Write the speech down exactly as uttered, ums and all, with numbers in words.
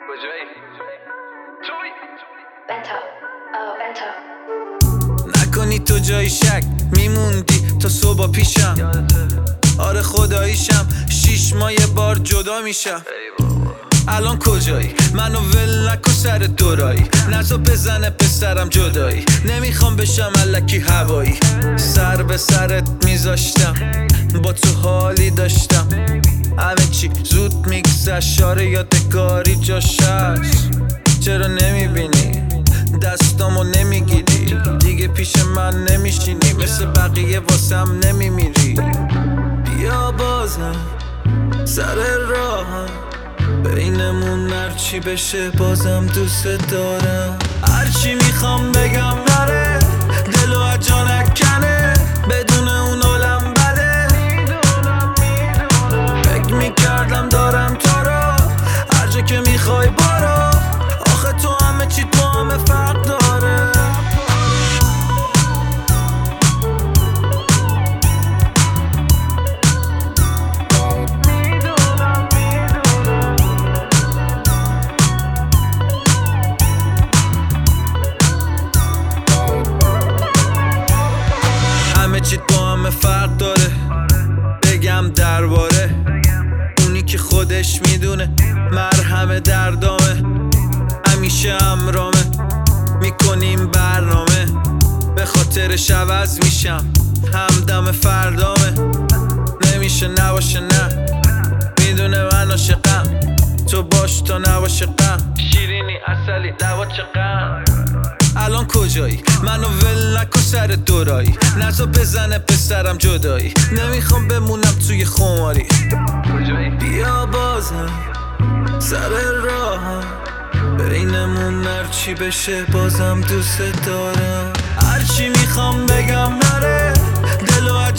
کجایی؟ توی بنتا آه بنتا نکنی تو جای شک میموندی تا صبح پیشم. آره خداییشم شیش ماه یه بار جدا میشم. الان کجایی؟ منو ول نکن سر دورایی، نزا بزنه پسرم جدایی. نمیخوام بشم الکی هوایی، سر به سرت میذاشتم با تو حالی داشتم. همه چی زود میگذشت، آره یادگاری جاش هست. چرا نمیبینی دستامو نمیگیری؟ دیگه پیش من نمیشینی، مثل بقیه واسم نمیمیری. بیا بازم سر راهم، بینمون هرچی بشه بازم دوست دارم. هرچی میخوام بگم نره، دلو از جا نکنه، بدون اون عالم بده. فکر میکردم دارم تو رو، هر جا که میخوای برو. آخه تو همه چی تو همه فرق داره. همه چی تو همه فرق داره. بگم درباره اونی که خودش میدونه مرهم دردامه. همیشه همرامه، میکنیم برنامه، به خاطرش عوض میشم، همدم فردامه. نمیشه نباشه نه، میدونه من عاشقم، تو باش تا نباشه غم. شیرینی اصلی دوا چقم. الان کجایی؟ منو ول نکن سر دورایی، نزا بزنه پسرم جدایی. نمیخوام بمونم توی خماری. بیا بازم سر راهم، بینمون هرچی بشه بازم دوست دارم. هرچی میخوام بگم نره، دلو